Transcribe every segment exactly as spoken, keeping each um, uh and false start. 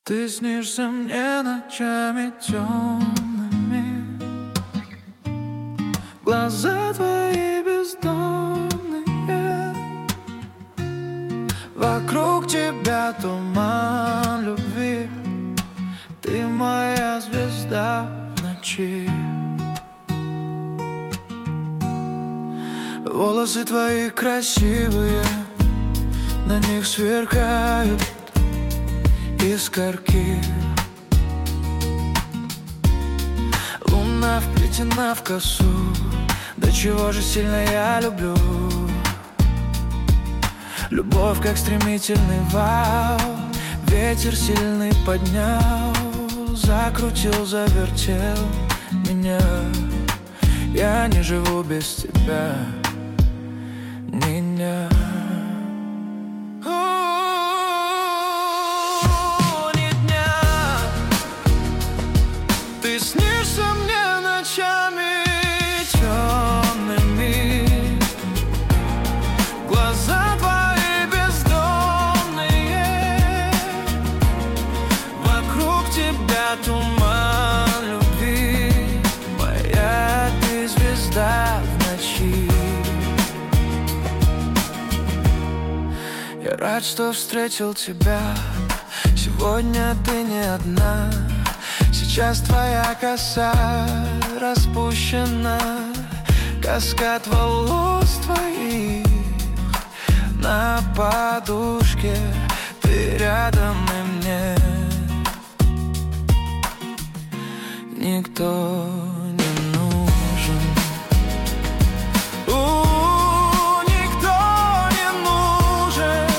Ты снишься мне ночами темными, глаза твои бездонные, вокруг тебя туман любви. Ты моя звезда в ночи. Волосы твои красивые, на них сверкают искорки. Луна вплетена в косу, до чего же сильно я люблю. Любовь, как стремительный вал, ветер сильный поднял, закрутил, завертел меня. Я не живу без тебя ни дня. Ты снишься мне ночами темными, глаза твои бездонные, вокруг тебя туман любви. Моя ты звезда в ночи. Я рад, что встретил тебя. Сегодня ты не одна. Сейчас твоя коса распущена, каскад волос твоих на подушке. Ты рядом, и мне никто не нужен. У, никто не нужен.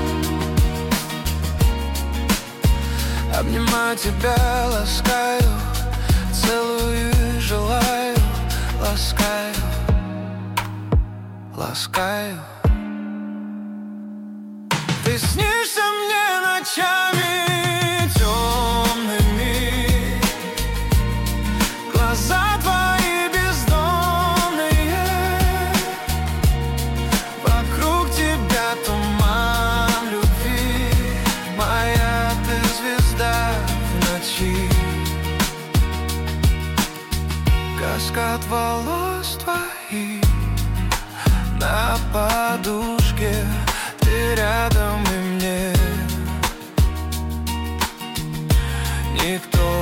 Обнимаю тебя, ласкаю, целую и желаю, ласкаю, ласкаю. Ты снишься мне ночами темными, глаза твои бездонные, вокруг тебя туман любви. Моя ты звезда в ночи. Каскад волос твоих на подушке. Ты рядом, и мне никто